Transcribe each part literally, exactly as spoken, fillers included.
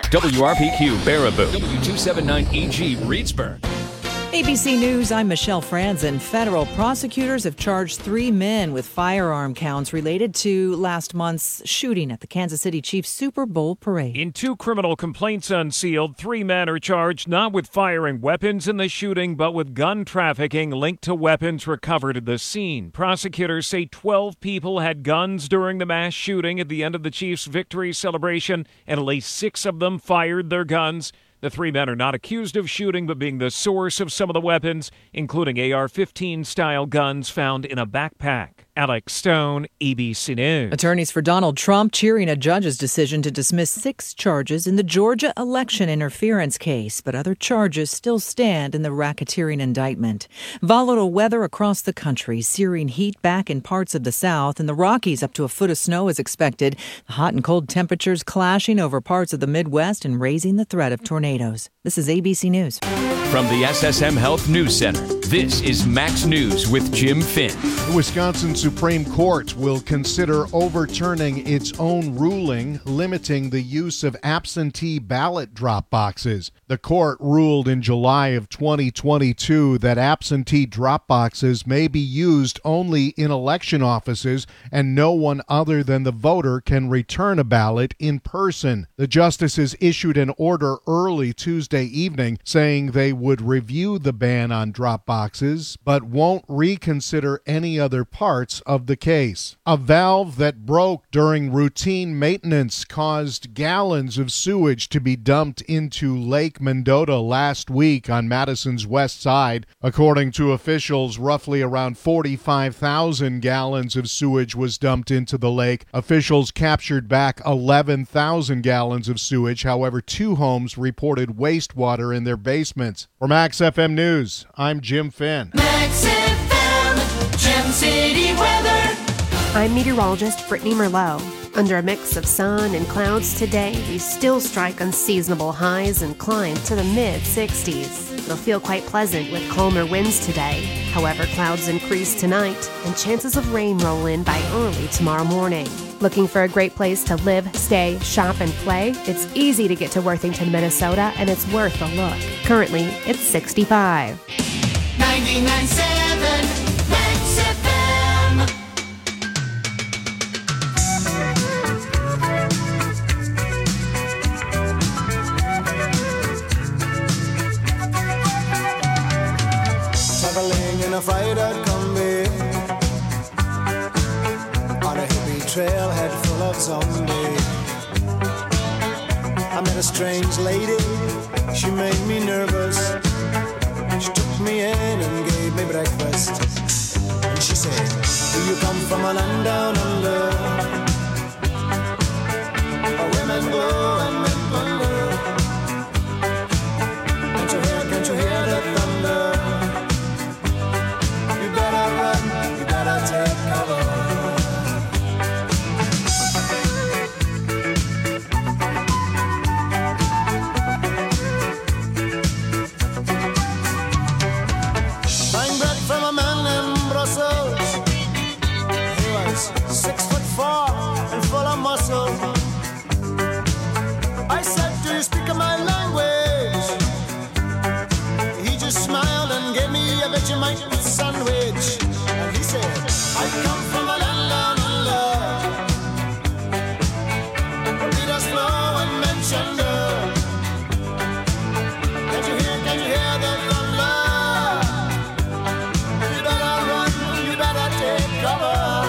W R P Q Baraboo, W two seventy-nine E G Reedsburg. A B C News, I'm Michelle Franzen. Federal prosecutors have charged three men with firearm counts related to last month's shooting at the Kansas City Chiefs Super Bowl parade. In two criminal complaints unsealed, three men are charged not with firing weapons in the shooting, but with gun trafficking linked to weapons recovered at the scene. Prosecutors say twelve people had guns during the mass shooting at the end of the Chiefs' victory celebration, and at least six of them fired their guns. The three men are not accused of shooting, but being the source of some of the weapons, including A R fifteen style guns found in a backpack. Alex Stone, A B C News. Attorneys for Donald Trump cheering a judge's decision to dismiss six charges in the Georgia election interference case, but other charges still stand in the racketeering indictment. Volatile weather across the country, searing heat back in parts of the South, and the Rockies up to a foot of snow is expected. The hot and cold temperatures clashing over parts of the Midwest and raising the threat of tornadoes. This is A B C News. From the S S M Health News Center, this is Max News with Jim Finn. The Wisconsin Supreme Court will consider overturning its own ruling limiting the use of absentee ballot drop boxes. The court ruled in July of twenty twenty-two that absentee drop boxes may be used only in election offices and no one other than the voter can return a ballot in person. The justices issued an order early Tuesday evening saying they would review the ban on drop boxes but won't reconsider any other parts of the case. A valve that broke during routine maintenance caused gallons of sewage to be dumped into Lake Mendota last week on Madison's west side. According to officials, roughly around forty-five thousand gallons of sewage was dumped into the lake. Officials captured back eleven thousand gallons of sewage. However, two homes reported wastewater in their basements. For Max F M News, I'm Jim Finn. Max F M, Gem City weather. I'm meteorologist Brittany Merlot. Under a mix of sun and clouds today, we still strike unseasonable highs and climb to the mid sixties. It'll feel quite pleasant with calmer winds today. However, clouds increase tonight and chances of rain roll in by early tomorrow morning. Looking for a great place to live, stay, shop, and play? It's easy to get to Worthington, Minnesota, and it's worth a look. Currently, it's sixty-five. ninety-nine point seven Max F M. Traveling in a freighter combi on a hippie trailhead full of zombies. I met a strange lady, she made me nervous. She took me in and gave me breakfast. And she said, do you come from a land down under, where women glow and men wonder? Can't you hear, can't you hear the thunder? You better run, you better take cover. Six foot four and full of muscle. I said, do you speak my language? He just smiled and gave me a Vegemite sandwich. And he said, I come from a land down under, where leaders flow and men chunder. Can't you hear, can you hear the thunder? You better run, you better take cover.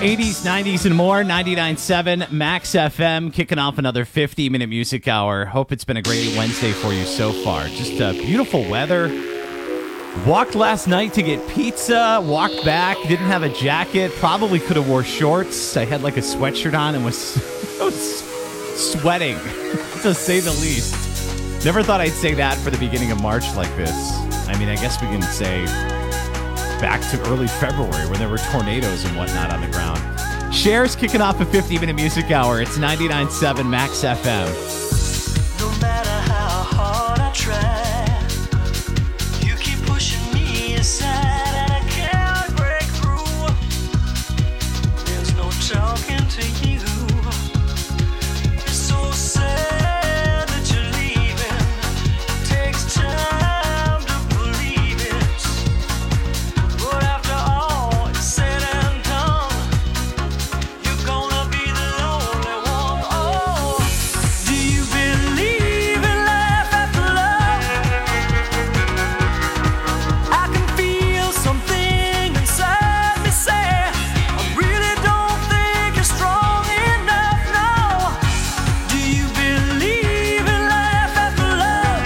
eighties, nineties, and more. ninety-nine point seven Max F M, kicking off another fifty-minute music hour. Hope it's been a great Wednesday for you so far. Just uh, beautiful weather. Walked last night to get pizza. Walked back. Didn't have a jacket. Probably could have wore shorts. I had like a sweatshirt on and was, I was sweating, to say the least. Never thought I'd say that for the beginning of March like this. I mean, I guess we can say back to early February when there were tornadoes and whatnot on the ground. Cher's kicking off a fifty-minute music hour. It's ninety-nine point seven Max F M. No matter how hard I try, you keep pushing me aside and I can't break through. There's no talking to you. It's so sad that you're leaving. It takes time to believe it. But after all is said and done, you're gonna be the lonely one. Oh, do you believe in life after love? I can feel something inside me say, I really don't think you're strong enough now. Do you believe in life after love?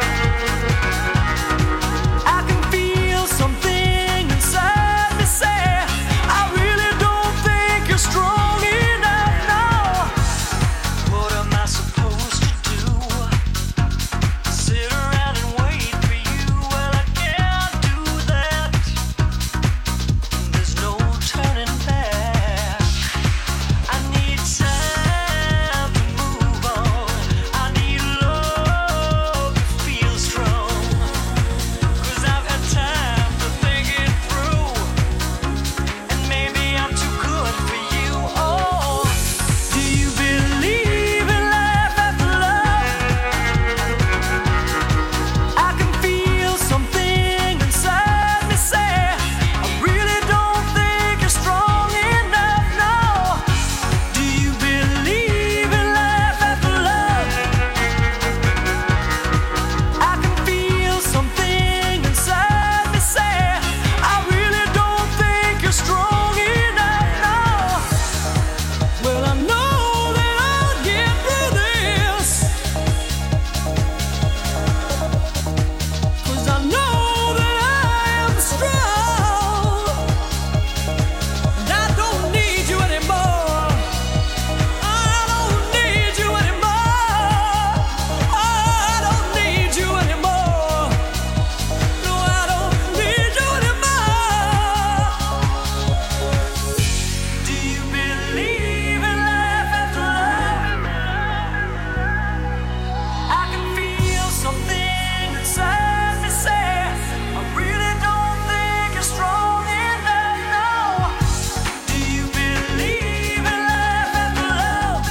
I can feel something inside me say, I really don't think you're strong enough now. What am I supposed to do? Sit around and wait for you? Well, I can't do that. There's no turning back. I need time to move on. I need love to feel strong. Cause I've had time to think it through. And maybe I'm too good for you. Oh, do you believe in life after love? I can feel something inside me say, I really don't think you're strong enough now. Do you believe in life after love? I can feel something inside me say, I really don't think you're strong enough now. Well, I know that I'll get through this, 'cause I know that I am strong. And I don't need you anymore. I don't need you anymore. I don't need you anymore. No, I don't need you anymore. Do you believe in life after love? I can feel something inside me say, I really don't think you're strong enough now. Do you believe in life after love?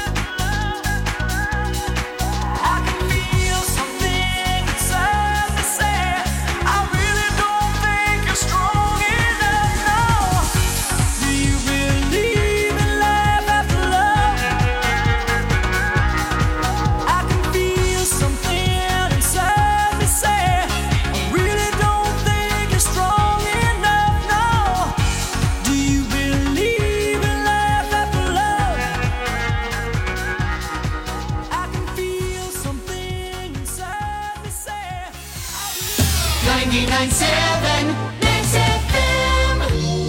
I can feel something inside me say, I really don't think you're strong enough now. Do you believe in life after love? I can feel something inside me say, I really don't think you're strong enough now. Do you believe in life after love? I can feel something inside me say, ninety-nine point seven Max F M.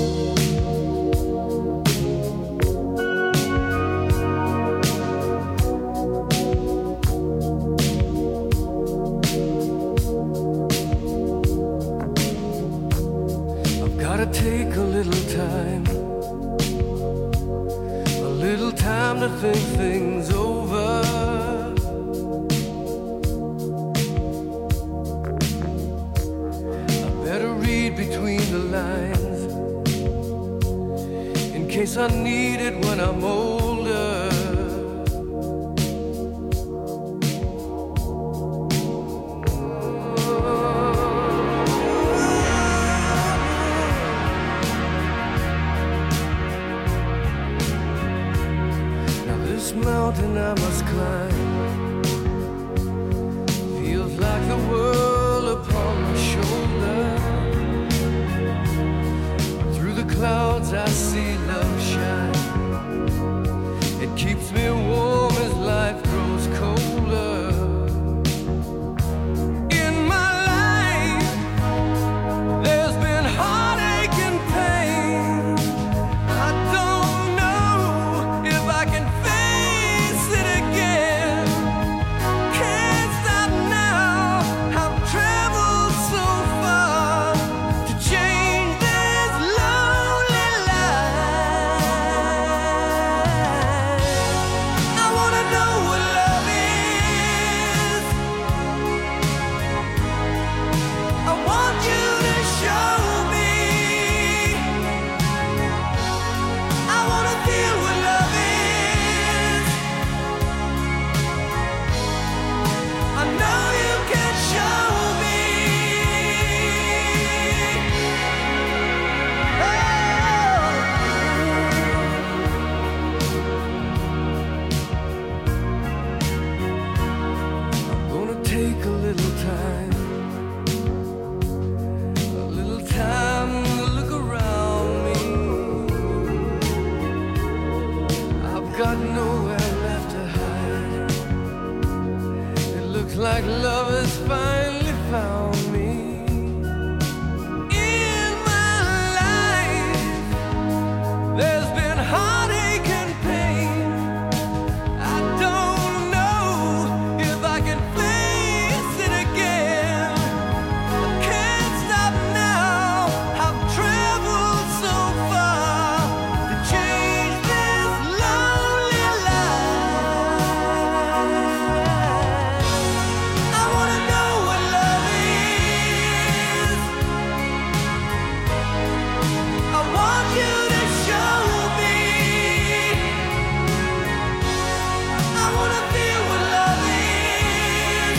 I've gotta take a little time, a little time to think things over. I better read between the lines, in case I need it when I'm older. Now this mountain I must climb feels like the world upon my shoulder. Through the clouds clouds I see love shine. It keeps me warm as life grows colder. In my life, there's been heartache and pain. I don't know if I can face it again. Can't stop now. I've traveled so far to change this lonely life. I wanna know what love is. I want you to show me. I wanna feel what love is. I know you can show me. I'm gonna take a little time, a little time to look around me. I've got nowhere left to hide. It looks like love has finally found me. In my life, there's been heartache and pain. I don't know if I can face it again. I can't stop now. I've traveled so far to change this lonely life. I wanna know what love is. I want you to show me. I wanna feel what love is.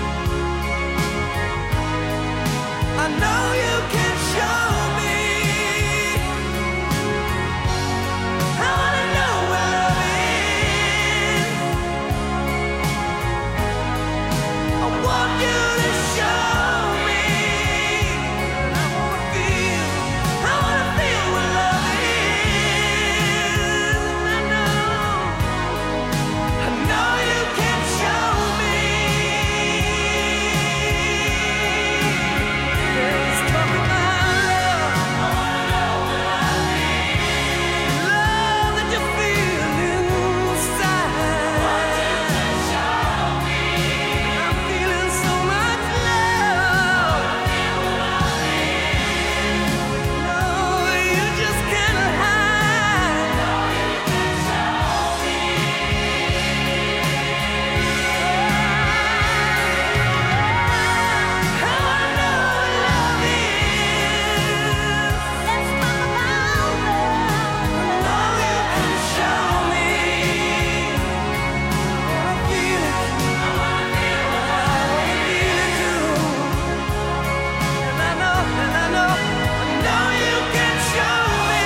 I know you can show me. I wanna know what love is. I want you to show me. I wanna feel, I wanna feel what love is. I know, I know you can show me. Let's talk about love. I wanna know what love is. Love that you feel inside. Want you to show me. I'm feeling so much love. No, you just can't hide. I wanna know what love is. Let's talk about love. I know you can show me. I feel it. I wanna feel what love is. I feel it too. And I know, and I know, I know you can show me.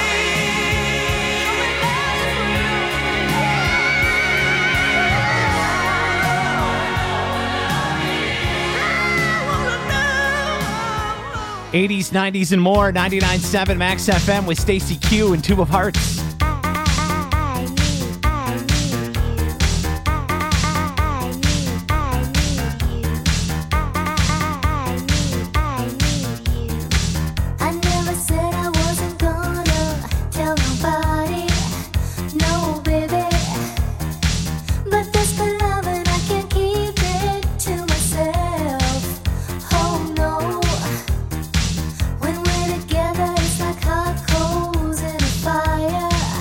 eighties, nineties, and more. ninety-nine point seven Max F M with Stacey Q and Tube of Hearts. I never said I wasn't gonna tell nobody, no baby. But this good loving, I can't keep it to myself. Oh no. When we're together, it's like hot coals in a fire.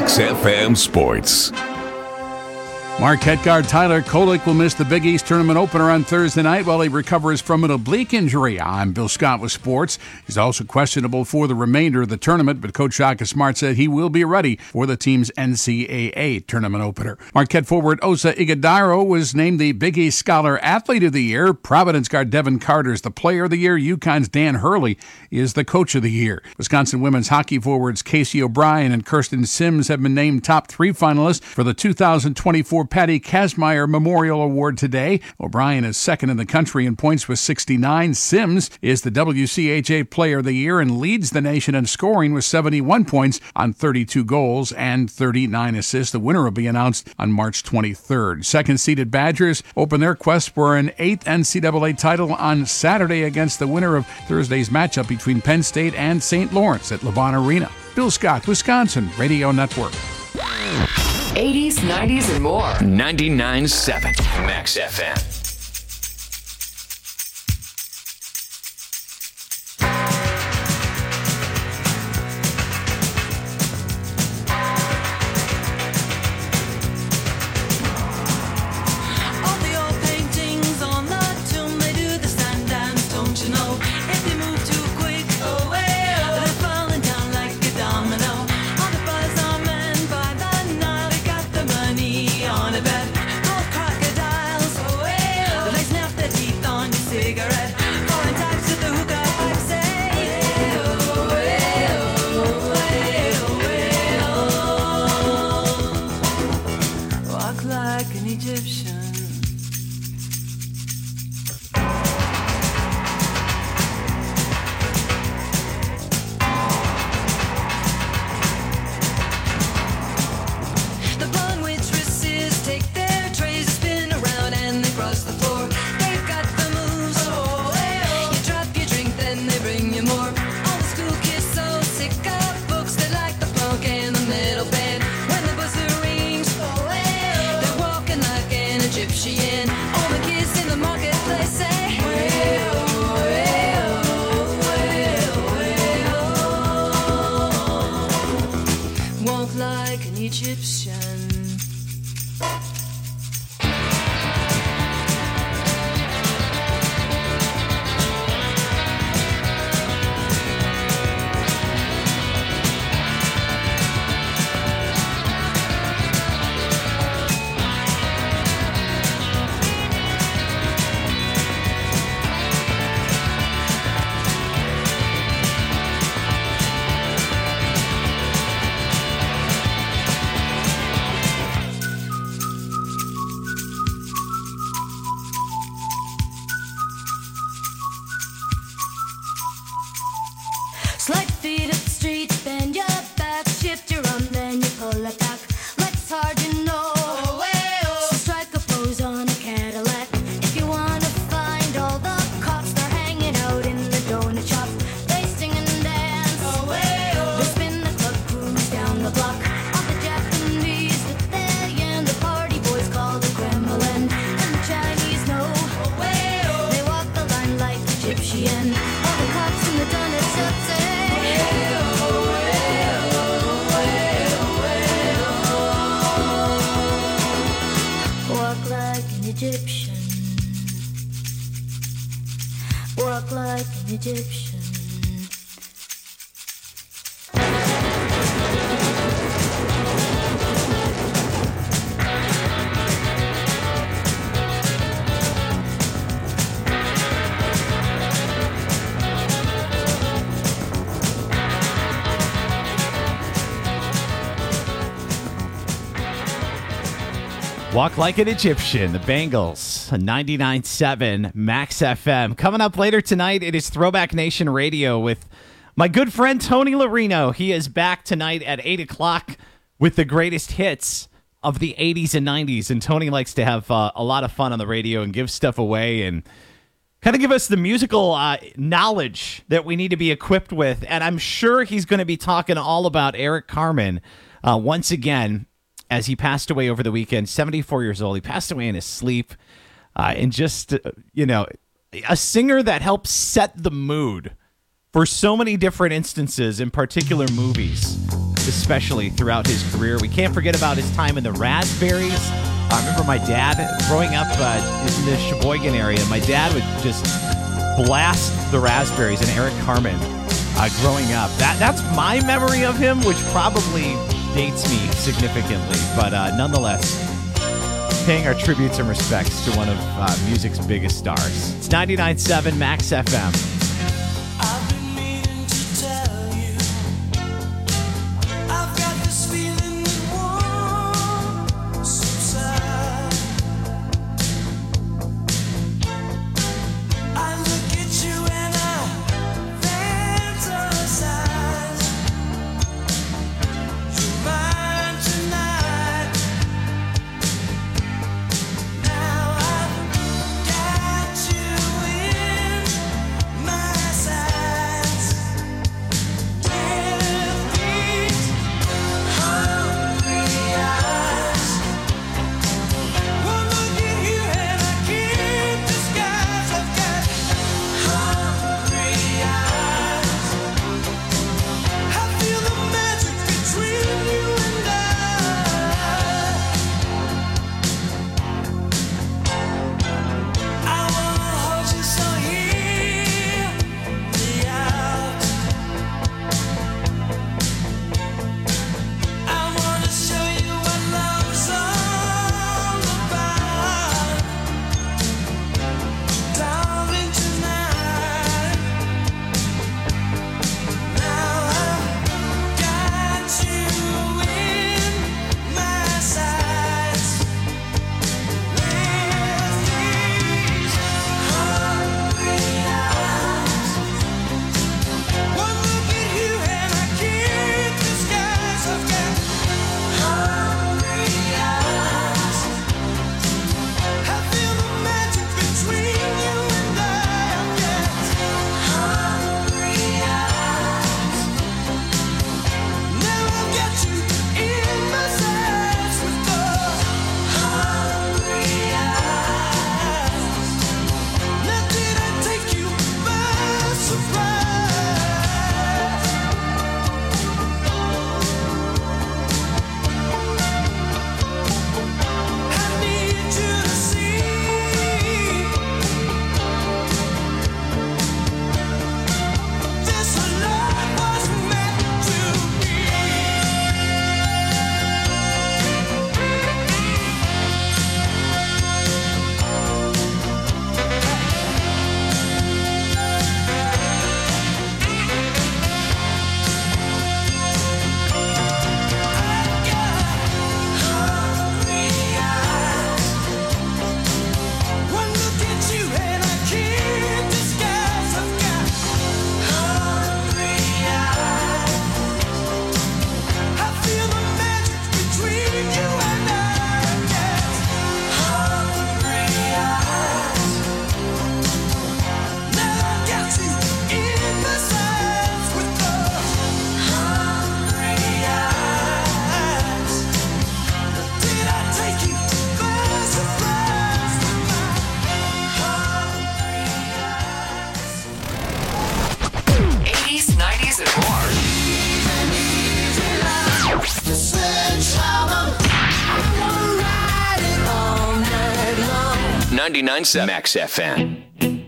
Max F M Sports. Marquette guard Tyler Kolek will miss the Big East Tournament opener on Thursday night while he recovers from an oblique injury. I'm Bill Scott with sports. He's also questionable for the remainder of the tournament, but Coach Shaka Smart said he will be ready for the team's N C double A tournament opener. Marquette forward Osa Ighodaro was named the Big East Scholar Athlete of the Year. Providence guard Devin Carter is the Player of the Year. UConn's Dan Hurley is the Coach of the Year. Wisconsin women's hockey forwards Casey O'Brien and Kirsten Sims have been named top three finalists for the two thousand twenty-four Patty Kazmaier Memorial Award today. O'Brien is second in the country in points with sixty-nine. Sims is the W C H A Player of the Year and leads the nation in scoring with seventy-one points on thirty-two goals and thirty-nine assists. The winner will be announced on March twenty-third. Second-seeded Badgers open their quest for an eighth N C double A title on Saturday against the winner of Thursday's matchup between Penn State and Saint Lawrence at LeBron Arena. Bill Scott, Wisconsin Radio Network. eighties, nineties, and more. ninety-nine point seven Max F M. All the old paintings on the tomb, they do the sun dance, don't you know? If you move too quick, oh well, they're falling down like a domino. All the buzz on men by the Nile, they got the money on a bet. Gold crocodiles, oh well, they snap their teeth on your cigarette. Foreign types with the hookah pipe say, oh well, oh well. Walk like an Egyptian. The blonde waitresses take their trays, spin around and they cross the floor. They've got the moves, oh well. You drop your drink, then they bring you more. All the school kids so sick of books, they like the punk and the metal band. When the buzzer rings, oh well, they're walking like an Egyptian. All the kids in the marketplace say, well, well, well, well. Walk like an Egyptian. Slide feet up the street, bend your back, shift your arm, then you pull it back. Legs hard, you know. So strike a pose on a Cadillac. If you wanna find all the cops, they're hanging out in the donut shop. They sing and dance. They spin the club, cruise down the block. All the Japanese with their yen, the party boys call the Kremlin, and the Chinese know. They walk the line like Egyptian. All the cops in the donut shop say, walk like an Egyptian. Walk like an Egyptian. Walk like an Egyptian, the Bengals, ninety-nine point seven Max F M. Coming up later tonight, it is Throwback Nation Radio with my good friend Tony Larino. He is back tonight at eight o'clock with the greatest hits of the eighties and nineties. And Tony likes to have uh, a lot of fun on the radio and give stuff away and kind of give us the musical uh, knowledge that we need to be equipped with. And I'm sure he's going to be talking all about Eric Carmen uh, once again, as he passed away over the weekend, seventy-four years old. He passed away in his sleep. Uh, and just, uh, you know, a singer that helps set the mood for so many different instances in particular movies. especially throughout his career. We can't forget about his time in the Raspberries. I remember my dad growing up uh, in the Sheboygan area. My dad would just blast the Raspberries and Eric Carmen uh, growing up. That That's my memory of him, which probably dates me significantly. But uh, nonetheless, paying our tributes and respects to one of uh, music's biggest stars. It's ninety-nine point seven Max F M. I've been meaning to tell you, I've got this feeling that won't subside. I look at you and I fantasize. You're mine tonight. Now I've got you in my sights. With these hungry eyes, one look at you and I can't disguise. I've got hungry eyes. I feel the magic between you and I. I wanna hold you so hear me out. I wanna show you what love's all about. Darling, tonight. Now I've got you in my sights. With these hungry eyes, one look at you and I can't disguise. I've got hungry eyes. I feel the magic between you and I. I've got hungry eyes. Now I've got you in my sights with the hungry eyes. Now did I take you by surprise? I need you to see this love was meant to be. Hungry eyes, one look at you and I can't disguise. I've got hungry eyes. I feel the magic between you and I. I've got hungry eyes. Now I've got you in my sights with the hungry eyes. Did I take you by surprise with my hungry eyes? eighties, nineties, and more. ninety-nine point seven Max F M.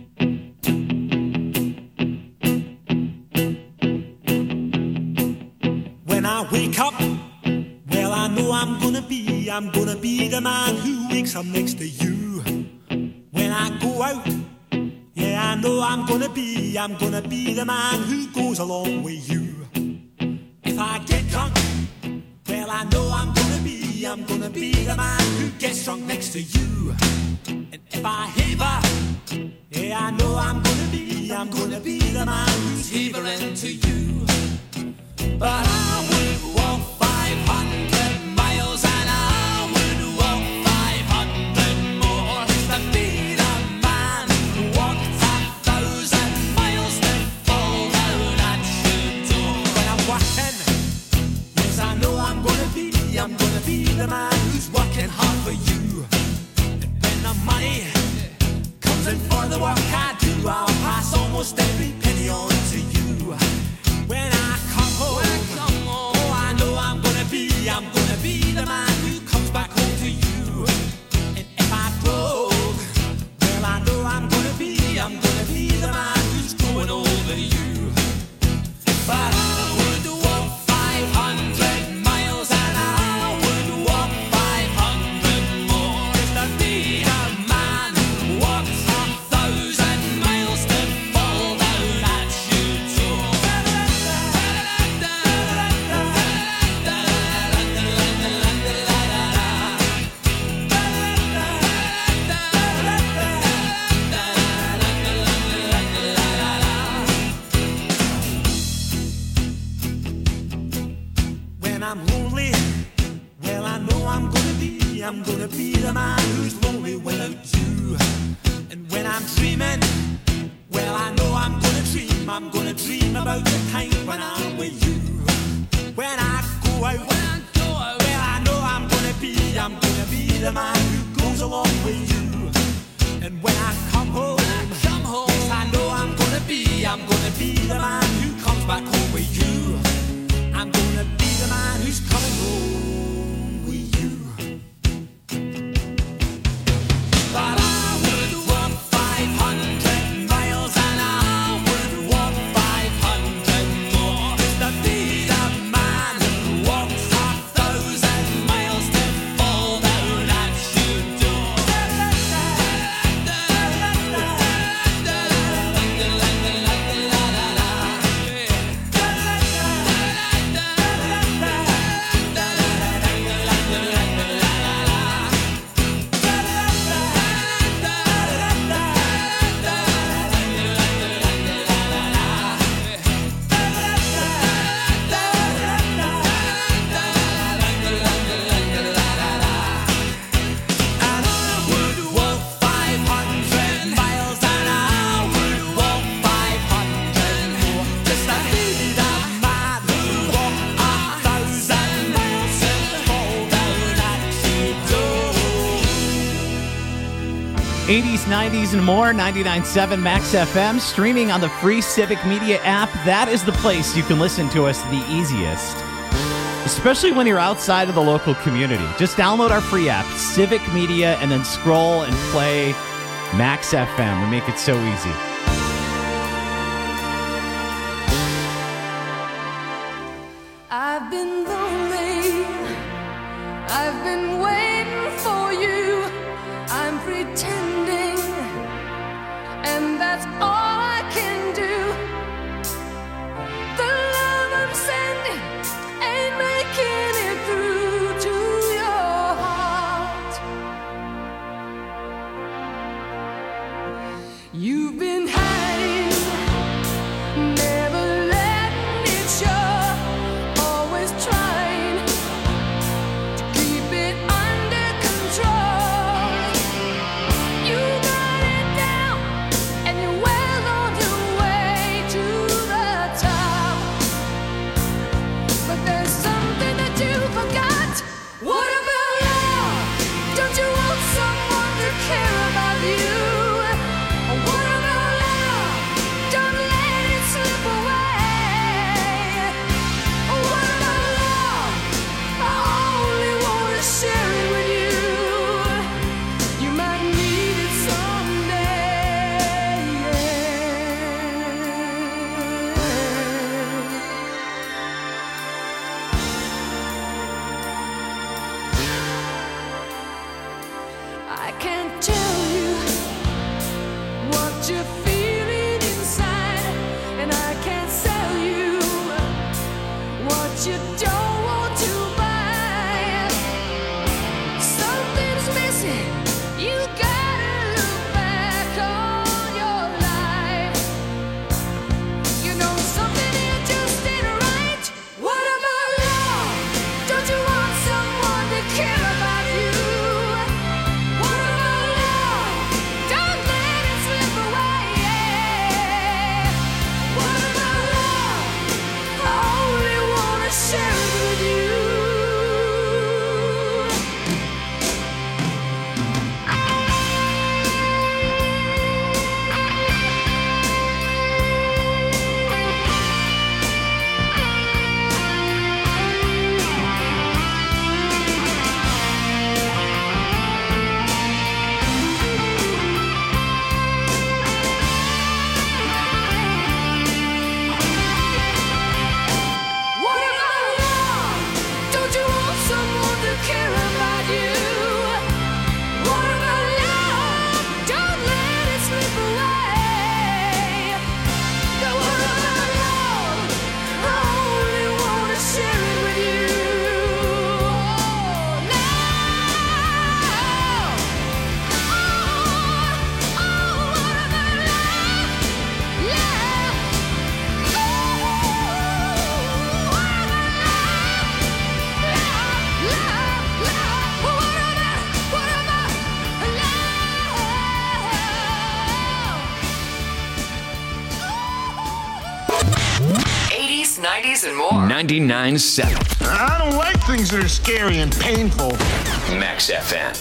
When I wake up, well, I know I'm gonna be, I'm gonna be the man who wakes up next to you. When I go out, yeah, I know I'm gonna be, I'm gonna be the man who goes along with you. If I get drunk, well, I know I'm gonna be, I'm gonna be the man who gets drunk next to you. And if I haver, yeah, I know I'm gonna be, I'm gonna be the man who's havering to you. But I would walk five hundred miles and I would walk five hundred more to be the man who walked a thousand miles to fall down at your door. When I'm working, yes, I know I'm gonna be, I'm gonna be the man who's working hard for you. And when the money comes in for the work I do, I'll pass almost every penny on to you. When I come home, oh, I know when I'm lonely, well, I know I'm gonna be, I'm gonna be the man who's lonely without you. And when I'm dreaming, well, I know I'm gonna dream, I'm gonna dream about the time when I'm with you. When I go out, when I go out, well, I know I'm gonna be, I'm gonna be the man who goes along with you. And when I come home, when I come home, yes, I know I'm gonna be, I'm gonna be the man who comes back home with you. I'm gonna be the man who's coming home with you. But I would walk five hundred miles and I would walk five hundred more to be the man who walks a thousand miles to fall down at your door. And I would walk five hundred miles and I would walk five hundred more just to be the man who walked a thousand miles and fall down at your door. eighties, nineties, and more. ninety-nine point seven Max F M. Streaming on the free Civic Media app. That is the place you can listen to us the easiest. Especially when you're outside of the local community. Just download our free app, Civic Media, and then scroll and play Max F M. We make it so easy. I've been lonely. I've been waiting for you. I'm pretending, and that's all I can do. The love I'm sending ain't making it through to your heart. You've been hiding, never letting it show, always trying to keep it under control. You got it down, and you're well on your way to the top. But there's something that you forgot. What about love? Don't you want someone to care about you? What about love? Don't let it slip away. What about love? I only want to share it with you. You might need it someday. I can't tell you what you're feeling inside, and I can't sell you what you don't want to buy. Something's missing. You gotta look back on your life. You know something here just ain't right. What about love? Don't you want someone to care about you? What about love? Don't let it slip away. What about love? I only wanna share it with ninety-nine point seven. I don't like things that are scary and painful. Max F M.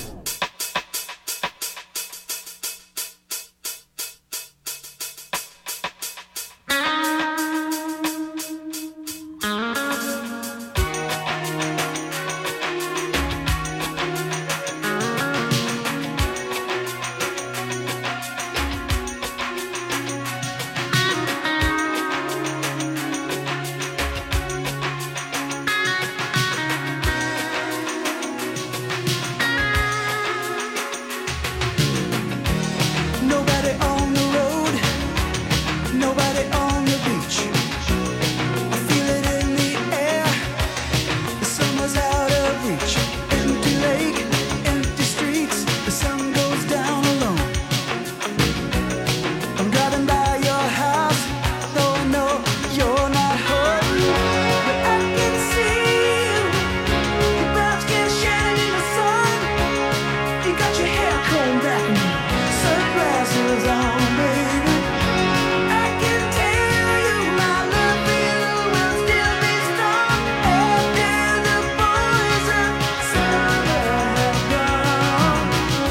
Nobody on the road, nobody on the beach. I feel it in the air, the summer's out of reach. Empty lake, empty streets, the sun goes down alone. I'm driving by your house, though I know you're not home. But I can see you, your brown skin shining in the sun. You got your hair combed back now. Sunglasses on, baby. I can tell you my love for you will still be strong after the boys of summer have gone.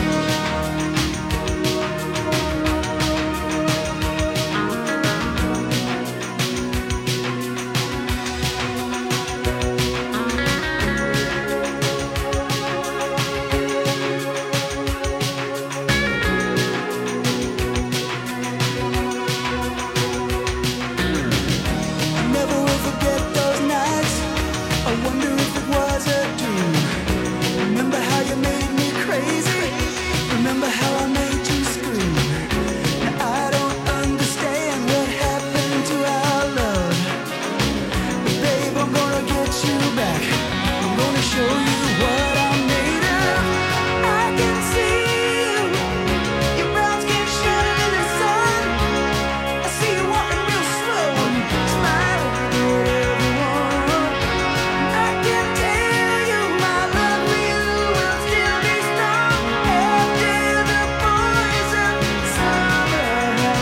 I never will forget those nights. I wonder if it was a dream. Remember how you made me crazy? Remember how I made you scream? Now I don't understand what happened to our love. But babe, I'm gonna get you back. I'm gonna show you what I'm made of. I can see you, your brown skin shining in the sun. I see you walking real slow and smiling at everyone. I can tell you my love for you will still be strong after the boys of summer have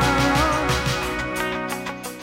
gone.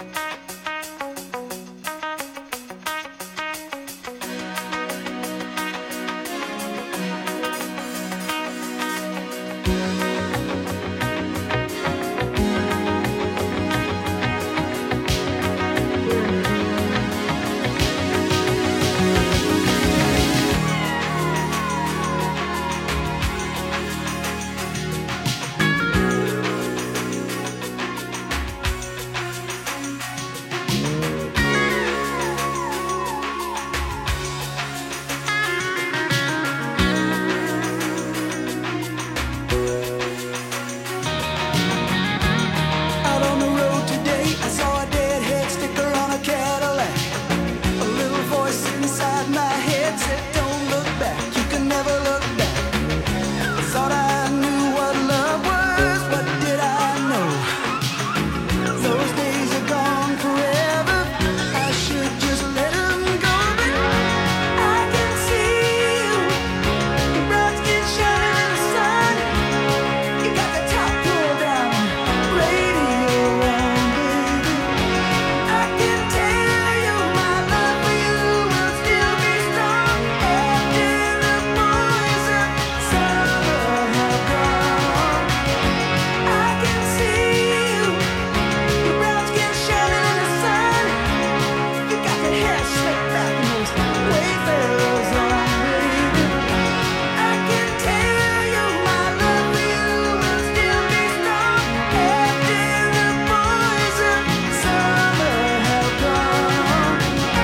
Out on the road today, I saw a deadhead sticker on a Cadillac. A little voice inside my head said, "Don't look back, you can never look back." I thought I knew what love was, but did I know? Those days are gone forever. I should just let them go, but I can see you. Your brown skin shining in the sun. You got the top pulled down, radio on, baby. I can tell you my love for you will still be strong after the boys of summer have gone. I can see you, your brown skin shining in the sun. You got your hair slicked back and those wayfarers on, baby. I can tell you my love for you will still be strong after the boys of summer have gone.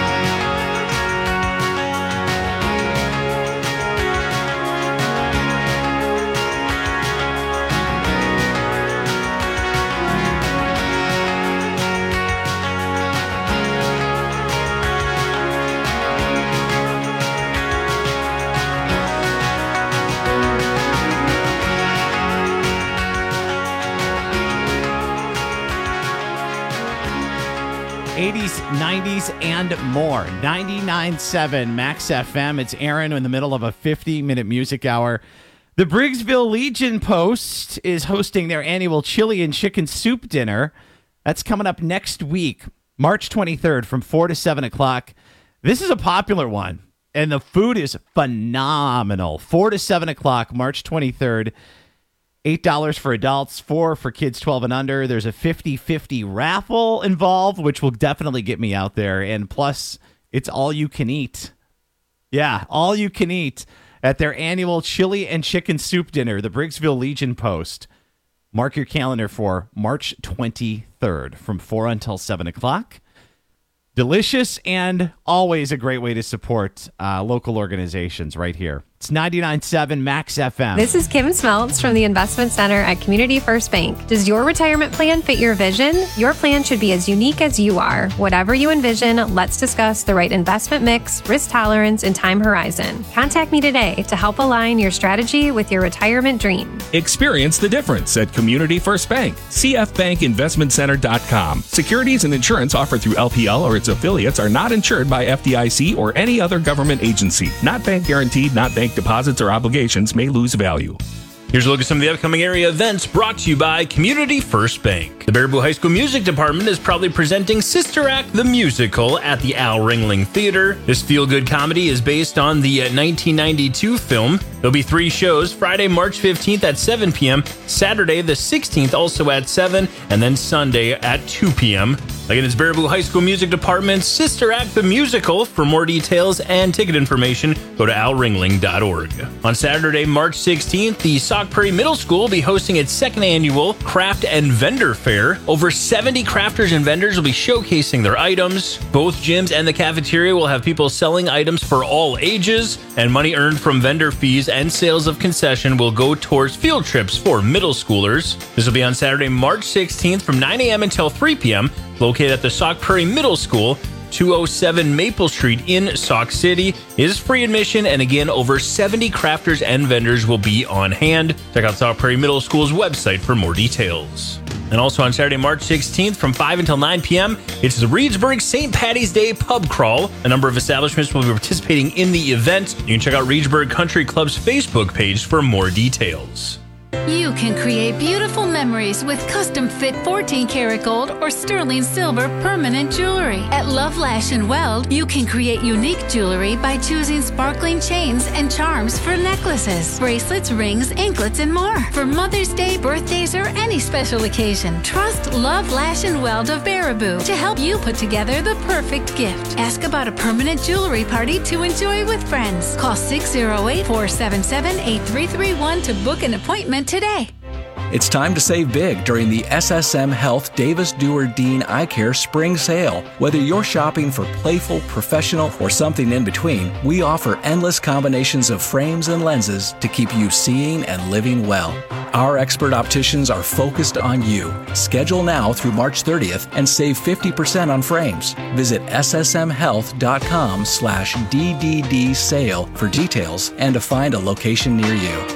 eighties, nineties, and more. ninety-nine point seven Max F M. It's Aaron in the middle of a fifty-minute music hour. The Briggsville Legion Post is hosting their annual chili and chicken soup dinner. That's coming up next week. March twenty-third from four to seven o'clock. This is a popular one, and the food is phenomenal. four to seven o'clock, March twenty-third. eight dollars for adults, four for kids twelve and under. There's a fifty-fifty raffle involved, which will definitely get me out there. And plus, it's all you can eat. Yeah, all you can eat at their annual chili and chicken soup dinner, the Briggsville Legion Post. Mark your calendar for March twenty-third from four until seven o'clock. Delicious and always a great way to support uh, local organizations right here. It's ninety-nine point seven Max F M. This is Kim Smeltz from the Investment Center at Community First Bank. Does your retirement plan fit your vision? Your plan should be as unique as you are. Whatever you envision, let's discuss the right investment mix, risk tolerance, and time horizon. Contact me today to help align your strategy with your retirement dream. Experience the difference at Community First Bank. C F bank investment center dot com. Securities and insurance offered through L P L or its affiliates are not insured by F D I C or any other government agency. Not bank guaranteed, not bank deposits or obligations may lose value. Here's a look at some of the upcoming area events brought to you by Community First Bank. The Baraboo High School Music Department is proudly presenting Sister Act the Musical at the Al Ringling Theater. This feel-good comedy is based on the uh, nineteen ninety-two film. There'll be three shows, Friday, March fifteenth at seven p.m., Saturday the sixteenth also at seven, and then Sunday at two p.m. Again, it's Baraboo High School Music Department's Sister Act the Musical. For more details and ticket information, go to al ringling dot org. On Saturday, March sixteenth, the Sauk Prairie Middle School will be hosting its second annual Craft and Vendor Fair. Over seventy crafters and vendors will be showcasing their items. Both gyms and the cafeteria will have people selling items for all ages, and money earned from vendor fees and sales of concession will go towards field trips for middle schoolers. This will be on Saturday, March sixteenth from nine a.m. until three p.m., located at the Sauk Prairie Middle School, two oh seven Maple Street in Sauk City. It is free admission, and again, over seventy crafters and vendors will be on hand. Check out Sauk Prairie Middle School's website for more details. And also on Saturday, March sixteenth from five until nine p.m., it's the Reedsburg Saint Patty's Day Pub Crawl. A number of establishments will be participating in the event. You can check out Reedsburg Country Club's Facebook page for more details. You can create beautiful memories with custom fit fourteen karat gold or sterling silver permanent jewelry. At Love Lash and Weld, you can create unique jewelry by choosing sparkling chains and charms for necklaces, bracelets, rings, anklets, and more. For Mother's Day, birthdays, or any special occasion, trust Love Lash and Weld of Baraboo to help you put together the perfect gift. Ask about a permanent jewelry party to enjoy with friends. Call six oh eight, four seven seven, eight three three one to book an appointment today. It's time to save big during the S S M Health Davis Dewar Dean Eye Care Spring Sale. Whether you're shopping for playful, professional, or something in between, we offer endless combinations of frames and lenses to keep you seeing and living well. Our expert opticians are focused on you. Schedule now through March thirtieth and save fifty percent on frames. Visit S S M health dot com slash D D D sale for details and to find a location near you.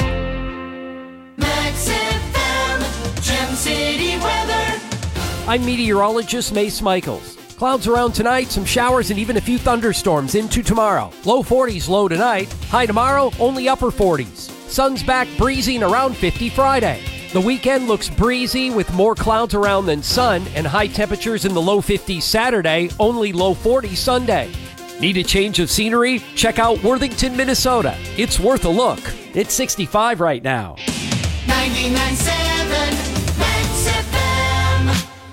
I'm meteorologist Mace Michaels. Clouds around tonight, some showers, and even a few thunderstorms into tomorrow. Low forties low tonight. High tomorrow, only upper forties. Sun's back breezing around fifty Friday. The weekend looks breezy with more clouds around than sun, and high temperatures in the low fifties Saturday, only low forties Sunday. Need a change of scenery? Check out Worthington, Minnesota. It's worth a look. It's sixty-five right now. ninety-nine point seven Max F M.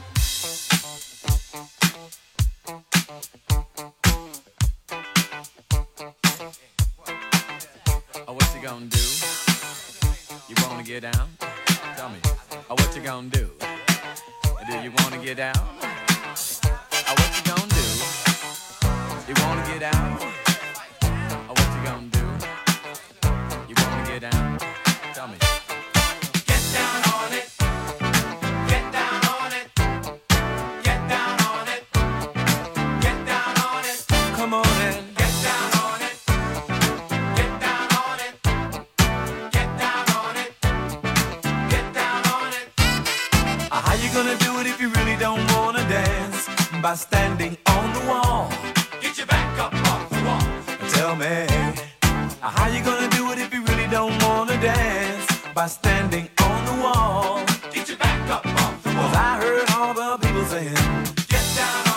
Oh, what you gonna do? You wanna get down? Tell me. Oh, what you gonna do? Do you wanna get down? Oh, what you gonna do? You wanna get out? Oh, what you gonna do? You wanna get down? Tell me. Get down on it. Get down on it. Get down on it. Get down on it. Come on in. Get down on it. Get down on it. Get down on it. Get down on it. Uh, How you gonna do it if you really don't wanna dance? By standing on the wall. Get your back up off the wall. Tell me, uh, how you gonna do it if you really don't wanna dance? By standing on the wall. Get your back up off the wall. 'Cause I heard all the people saying, get down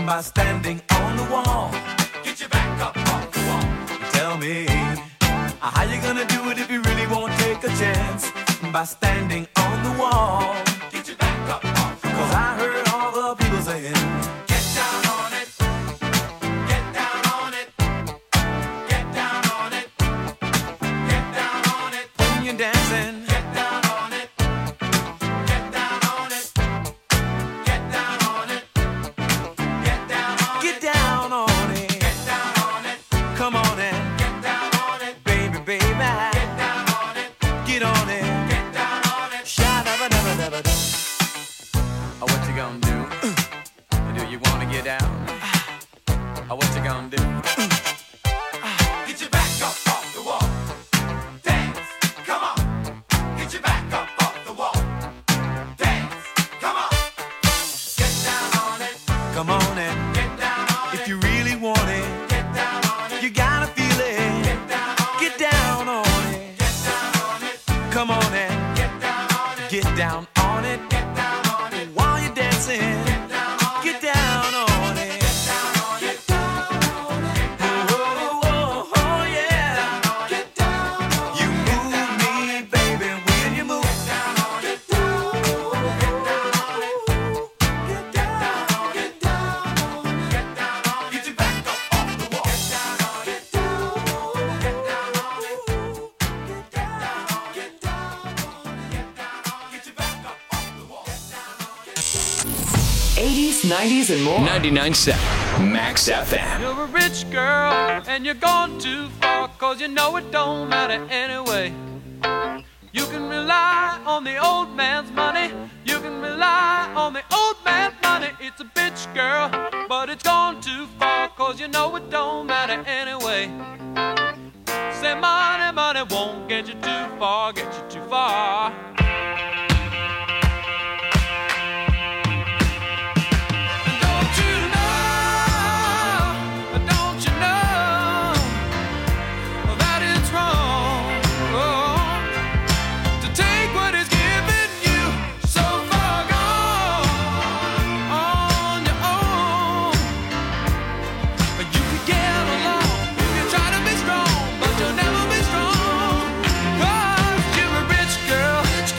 by standing on the wall. Get your back up off the wall. Tell me, how you gonna do it if you really won't take a chance? By standing on the wall. Get your back up off the wall. 'Cause I heard all the people saying, get down on it. Get down on it. Get down on it. Get down on it. When you're dancing. Get down on it. Get down on it. Get down on it. Get down on it. Get down on it. Get down on it. Come on and get down on it. Baby, baby. Get down on it. Get on it. Get down on it. Sha-da-ba-da-ba-da-ba-da. Oh, what you gonna do? Do you wanna get down? Oh, what you gonna do? Get your back up off the wall. Dance, come on. Get your back up off the wall. Dance, come on. Get down on it. Come on and get down on it. If you really want it, get down on it. You gotta feel it. Get down on it. Get down on it. Get down on it. Come on and get down on it. Get down on it. Get down on it. While you're dancing, get down on it. Get down on it. Get down on it. Get down on it. Oh, oh, oh, oh, yeah. Get down on it. You move me, baby, when you move. Get down on it. Get down on it. Get down on it. Get down on it. Get down on it. Get your back up off the wall. Get down on it. Get down on it. Get down on it. Get down on it. Get down on it. Get down on it. Get your back up off the wall. eighties, nineties, and more. ninety-nine point seven Max F M. You're a rich girl and you're gone too far, 'cause you know it don't matter anyway. You can rely on the old man's money. You can rely on the old man's money. It's a bitch girl, but it's gone too far, 'cause you know it don't matter anyway. Say money, money won't get you too far, get you too far. Don't you know, don't you know that it's wrong, oh, to take what is given you so far gone on your own. But you can get along, you can try to be strong, but you'll never be strong, 'cause you're a rich girl, rich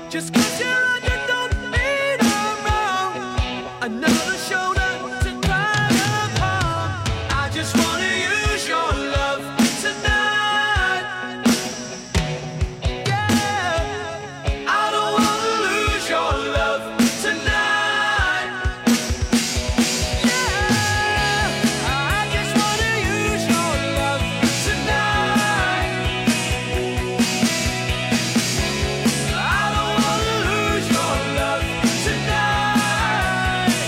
Just 'cause you're under don't mean I'm wrong. Another shoulder to cry upon. I just wanna use your love tonight. Yeah, I don't wanna lose your love tonight. Yeah, I just wanna use your love tonight. I don't wanna lose your love tonight.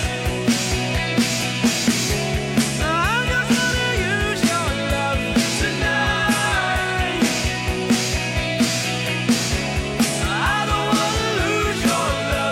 I just wanna use your love tonight. I don't wanna lose your love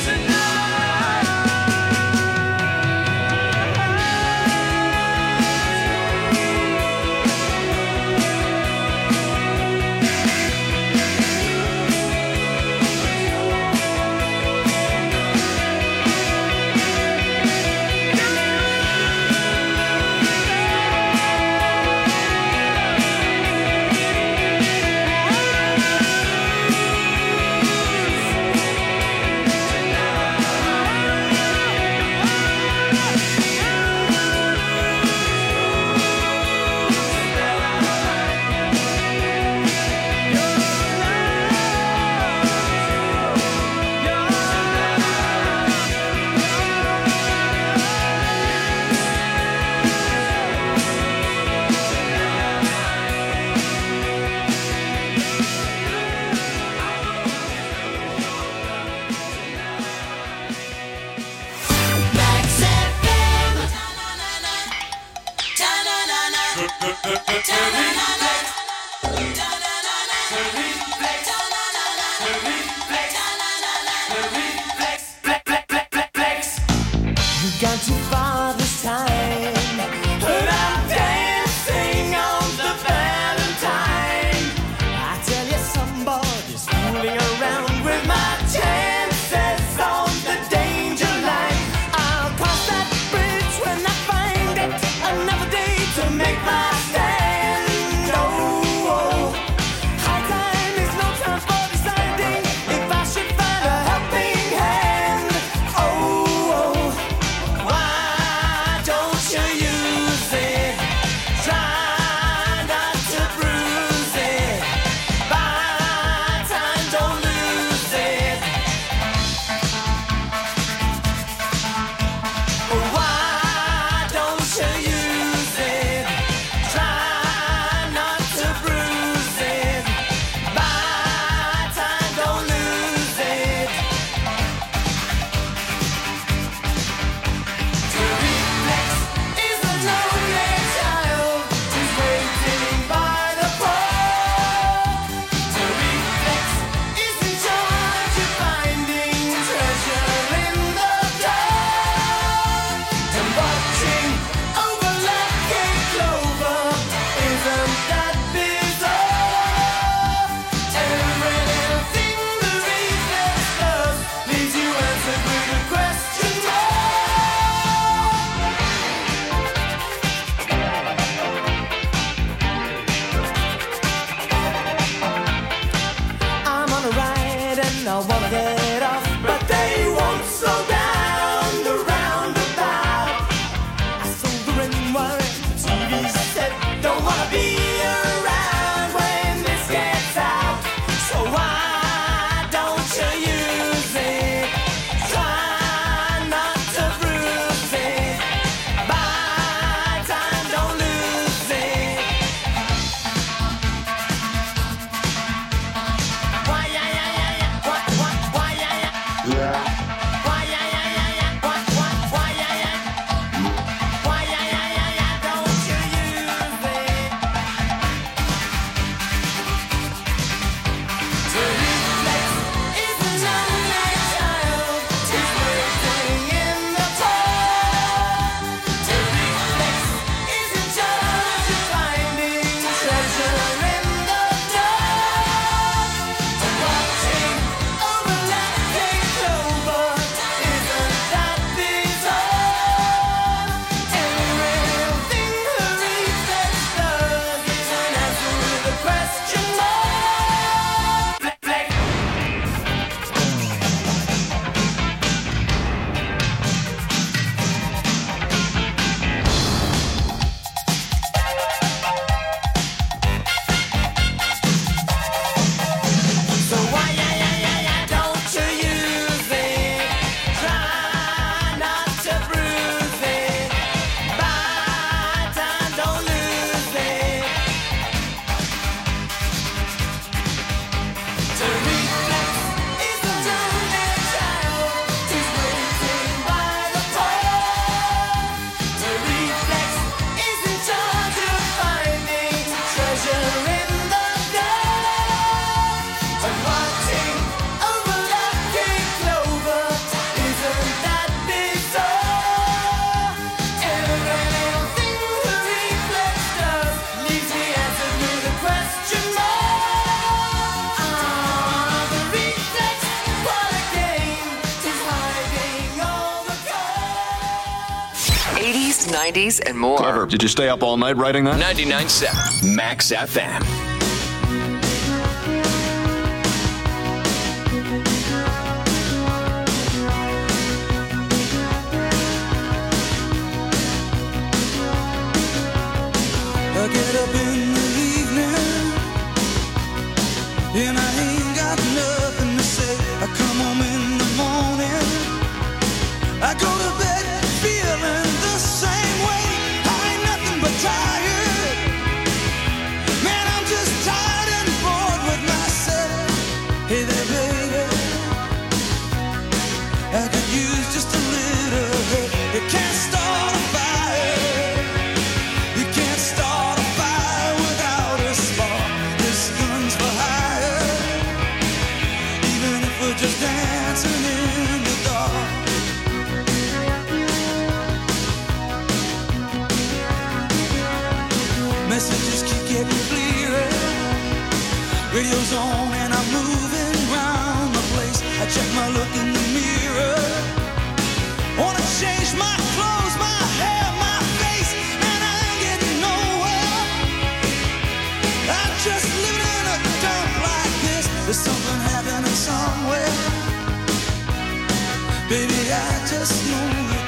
You got too far this time, but I'm dancing on the Valentine. I tell you, somebody's fooling around with my chances on the danger line. I'll cross that bridge when I find it. Another day to make my stand. Oh, oh. High time is no time for deciding if I should find a helping hand. Oh, oh. Why don't you use it? Try not to bruise it. Buy time, don't lose it. Why don't you use it? Try not to bruise it. Buy time, don't lose it. To reflex is a lonely child who's waiting by the pole. To reflex is in charge of finding treasure in the dark. And watching over lucky clover, isn't that bizarre? Every little thing the reflex does leaves you answered with a question mark. I'm on a ride and I wanna get off, but they won't slow down the roundabout. I sold the ring wire, the T V set, don't wanna be around when this gets out. So why don't you use it? Try not to bruise it. Buy time, don't lose it. Why, yeah, yeah, yeah, yeah. Why, why, why, yeah, eighties, nineties, and more. Clever. Did you stay up all night writing that? ninety-nine point seven Max F M. I get up in the evening and I ain't got nothing to say. I come home in the morning, I go to bed feeling the same way. I ain't nothing but tired. Man, I'm just tired and bored with myself. Hey there, baby, I could use just a little help. You can't start a fire. You can't start a fire without a spark. This gun's for hire. Even if we're just dancing in the dark. Messages keep getting clearer. Radio's on and I'm moving round the place. I check my look in the mirror. Wanna change my clothes, my hair, my face, and I ain't getting nowhere. I'm just living in a dump like this. There's something happening somewhere. Baby, I just know you